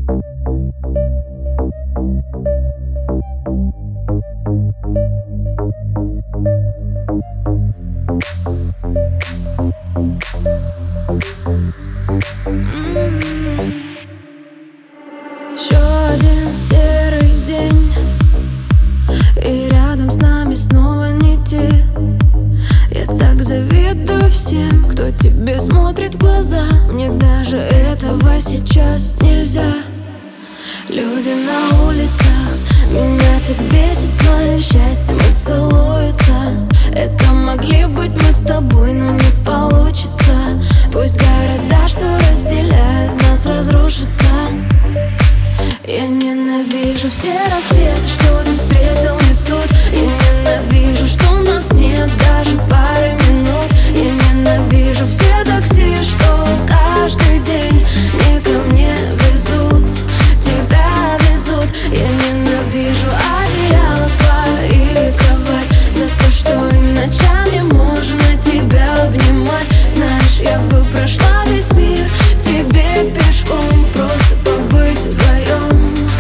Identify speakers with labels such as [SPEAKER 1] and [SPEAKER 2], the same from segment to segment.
[SPEAKER 1] Еще один серый день, и рядом с нами снова не те. Я так завидую всем, кто тебе смотрит в глаза. Мне даже этого сейчас нельзя. Люди на улицах меня так бесит своим счастьем и целуются. Это могли быть мы с тобой, но не получится. Пусть города, что разделяют нас, разрушатся. Я ненавижу все рассветы, что ты встретил не тут. Я ненавижу, что у нас нет даже пары минут. Я ненавижу все такси, что каждый день не ко мне везут, тебя везут. Я ненавижу одеяло твои, кровать, за то, что и ночами можно тебя обнимать. Знаешь, я бы прошла весь мир к тебе пешком, просто побыть вдвоем.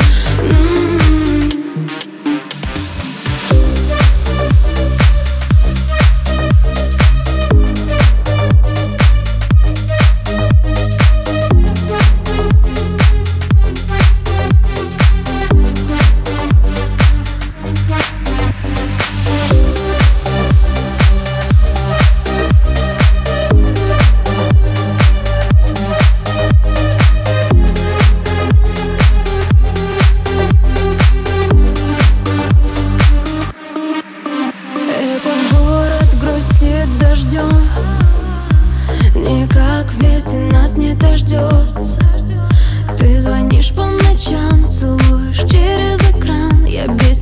[SPEAKER 1] Этот город грустит дождем, никак вместе нас не дождется. Ты звонишь по ночам, целуешь через экран. Я без